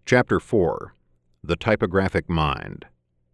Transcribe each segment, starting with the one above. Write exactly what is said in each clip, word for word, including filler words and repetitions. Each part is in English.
Chapter four. The Typographic Mind.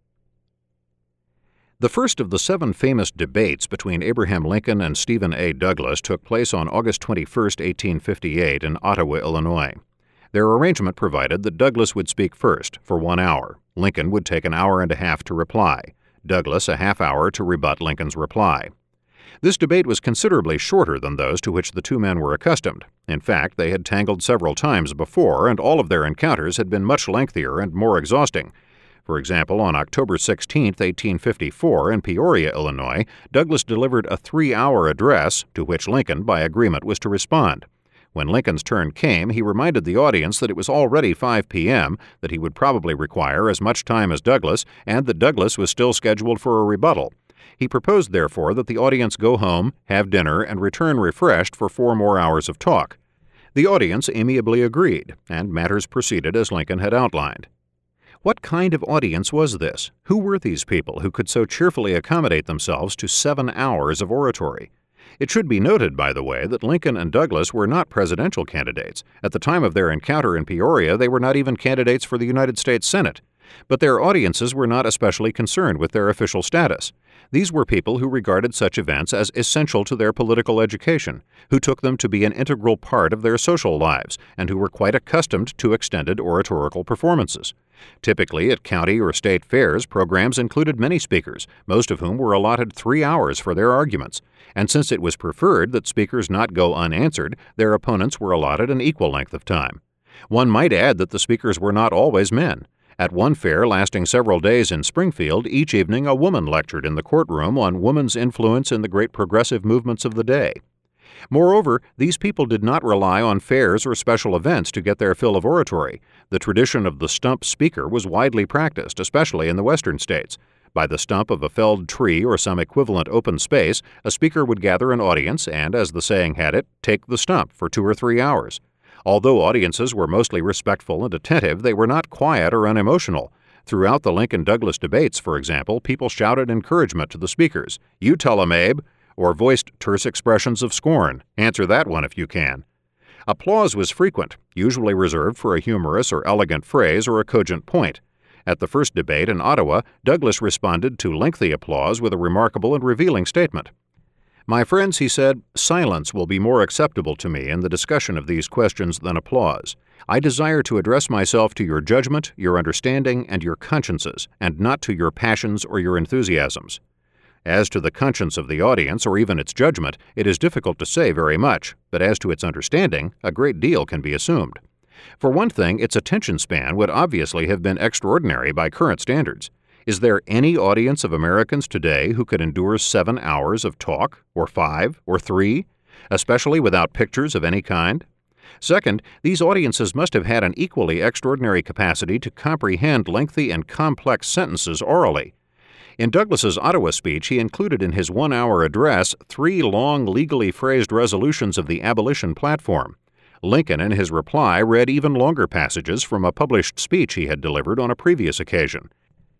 The first of the seven famous debates between Abraham Lincoln and Stephen A. Douglas took place on August twenty-first, eighteen fifty-eight, in Ottawa, Illinois. Their arrangement provided that Douglas would speak first, for one hour. Lincoln would take an hour and a half to reply. Douglas a half hour to rebut Lincoln's reply. This debate was considerably shorter than those to which the two men were accustomed. In fact, they had tangled several times before, and all of their encounters had been much lengthier and more exhausting. For example, on October sixteenth, eighteen fifty-four, in Peoria, Illinois, Douglas delivered a three-hour address to which Lincoln, by agreement, was to respond. When Lincoln's turn came, he reminded the audience that it was already five p m, that he would probably require as much time as Douglas, and that Douglas was still scheduled for a rebuttal. He proposed, therefore, that the audience go home, have dinner, and return refreshed for four more hours of talk. The audience amiably agreed, and matters proceeded as Lincoln had outlined. What kind of audience was this? Who were these people who could so cheerfully accommodate themselves to seven hours of oratory? It should be noted, by the way, that Lincoln and Douglas were not presidential candidates. At the time of their encounter in Peoria, they were not even candidates for the United States Senate. But their audiences were not especially concerned with their official status. These were people who regarded such events as essential to their political education, who took them to be an integral part of their social lives, and who were quite accustomed to extended oratorical performances. Typically, at county or state fairs, programs included many speakers, most of whom were allotted three hours for their arguments. And since it was preferred that speakers not go unanswered, their opponents were allotted an equal length of time. One might add that the speakers were not always men. At one fair lasting several days in Springfield, each evening a woman lectured in the courtroom on woman's influence in the great progressive movements of the day. Moreover, these people did not rely on fairs or special events to get their fill of oratory. The tradition of the stump speaker was widely practiced, especially in the western states. By the stump of a felled tree or some equivalent open space, a speaker would gather an audience and, as the saying had it, take the stump for two or three hours. Although audiences were mostly respectful and attentive, they were not quiet or unemotional. Throughout the Lincoln-Douglas debates, for example, people shouted encouragement to the speakers, "You tell 'em, Abe," or voiced terse expressions of scorn, "Answer that one if you can." Applause was frequent, usually reserved for a humorous or elegant phrase or a cogent point. At the first debate in Ottawa, Douglas responded to lengthy applause with a remarkable and revealing statement. "My friends," he said, "silence will be more acceptable to me in the discussion of these questions than applause. I desire to address myself to your judgment, your understanding, and your consciences, and not to your passions or your enthusiasms." As to the conscience of the audience, or even its judgment, it is difficult to say very much, but as to its understanding, a great deal can be assumed. For one thing, its attention span would obviously have been extraordinary by current standards. Is there any audience of Americans today who could endure seven hours of talk, or five, or three, especially without pictures of any kind? Second, these audiences must have had an equally extraordinary capacity to comprehend lengthy and complex sentences orally. In Douglas's Ottawa speech, he included in his one-hour address three long, legally phrased resolutions of the abolition platform. Lincoln, in his reply, read even longer passages from a published speech he had delivered on a previous occasion.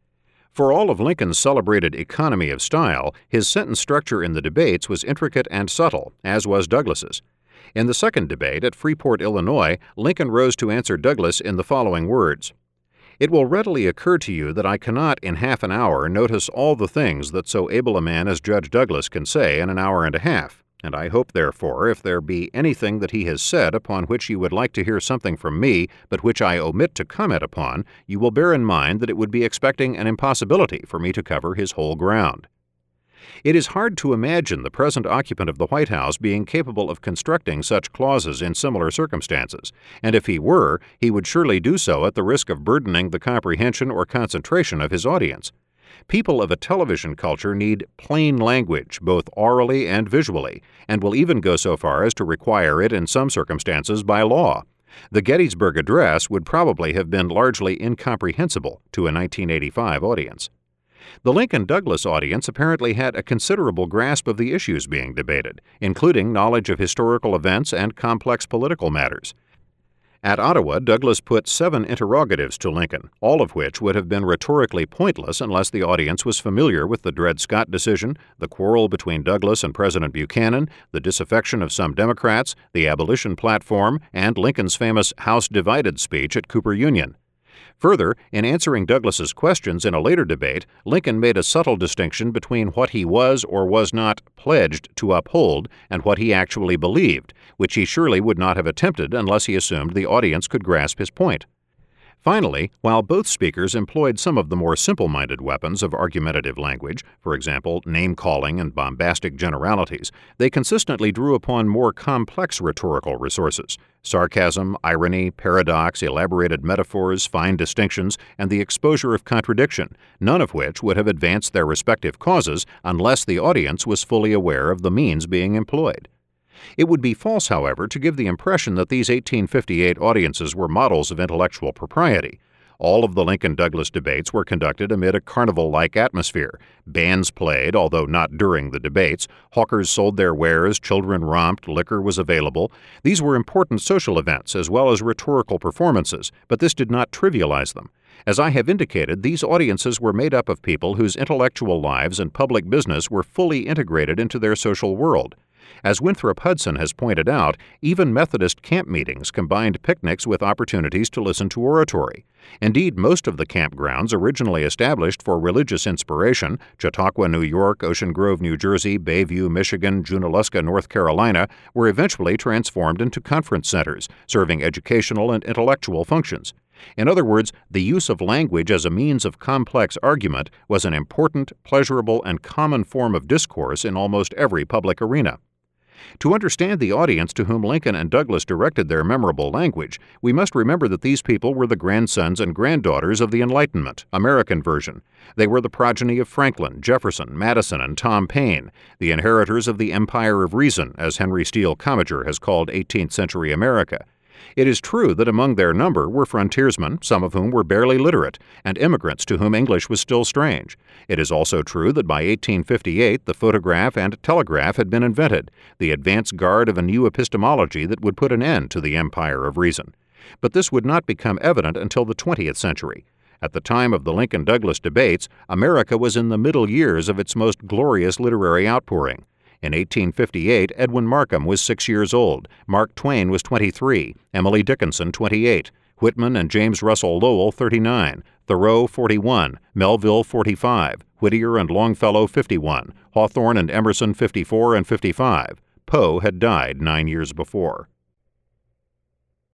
For all of Lincoln's celebrated economy of style, his sentence structure in the debates was intricate and subtle, as was Douglas's. In the second debate at Freeport, Illinois, Lincoln rose to answer Douglas in the following words: "It will readily occur to you that I cannot, in half an hour, notice all the things that so able a man as Judge Douglas can say in an hour and a half. And I hope, therefore, if there be anything that he has said upon which you would like to hear something from me, but which I omit to comment upon, you will bear in mind that it would be expecting an impossibility for me to cover his whole ground." It is hard to imagine the present occupant of the White House being capable of constructing such clauses in similar circumstances, and if he were, he would surely do so at the risk of burdening the comprehension or concentration of his audience. People of a television culture need plain language, both orally and visually, and will even go so far as to require it in some circumstances by law. The Gettysburg Address would probably have been largely incomprehensible to a nineteen eighty-five audience. The Lincoln-Douglas audience apparently had a considerable grasp of the issues being debated, including knowledge of historical events and complex political matters. At Ottawa, Douglas put seven interrogatives to Lincoln, all of which would have been rhetorically pointless unless the audience was familiar with the Dred Scott decision, the quarrel between Douglas and President Buchanan, the disaffection of some Democrats, the abolition platform, and Lincoln's famous House Divided speech at Cooper Union. Further, in answering Douglas's questions in a later debate, Lincoln made a subtle distinction between what he was or was not pledged to uphold and what he actually believed, which he surely would not have attempted unless he assumed the audience could grasp his point. Finally, while both speakers employed some of the more simple-minded weapons of argumentative language, for example, name-calling and bombastic generalities, they consistently drew upon more complex rhetorical resources: sarcasm, irony, paradox, elaborated metaphors, fine distinctions, and the exposure of contradiction, none of which would have advanced their respective causes unless the audience was fully aware of the means being employed. It would be false, however, to give the impression that these eighteen fifty-eight audiences were models of intellectual propriety. All of the Lincoln-Douglas debates were conducted amid a carnival-like atmosphere. Bands played, although not during the debates. Hawkers sold their wares, children romped, liquor was available. These were important social events as well as rhetorical performances, but this did not trivialize them. As I have indicated, these audiences were made up of people whose intellectual lives and public business were fully integrated into their social world. As Winthrop Hudson has pointed out, even Methodist camp meetings combined picnics with opportunities to listen to oratory. Indeed, most of the campgrounds originally established for religious inspiration, Chautauqua, New York, Ocean Grove, New Jersey, Bayview, Michigan, Junaluska, North Carolina, were eventually transformed into conference centers, serving educational and intellectual functions. In other words, the use of language as a means of complex argument was an important, pleasurable, and common form of discourse in almost every public arena. To understand the audience to whom Lincoln and Douglas directed their memorable language, we must remember that these people were the grandsons and granddaughters of the Enlightenment, American version. They were the progeny of Franklin, Jefferson, Madison, and Tom Paine, the inheritors of the Empire of Reason, as Henry Steele Commager has called eighteenth century America. It is true that among their number were frontiersmen, some of whom were barely literate, and immigrants to whom English was still strange. It is also true that by eighteen fifty-eight the photograph and telegraph had been invented, the advance guard of a new epistemology that would put an end to the Empire of Reason. But this would not become evident until the twentieth century. At the time of the Lincoln-Douglas debates, America was in the middle years of its most glorious literary outpouring. In eighteen fifty-eight, Edwin Markham was six years old, Mark Twain was twenty-three, Emily Dickinson twenty-eight, Whitman and James Russell Lowell thirty-nine, Thoreau forty-one, Melville forty-five, Whittier and Longfellow fifty-one, Hawthorne and Emerson fifty-four and fifty-five. Poe had died nine years before.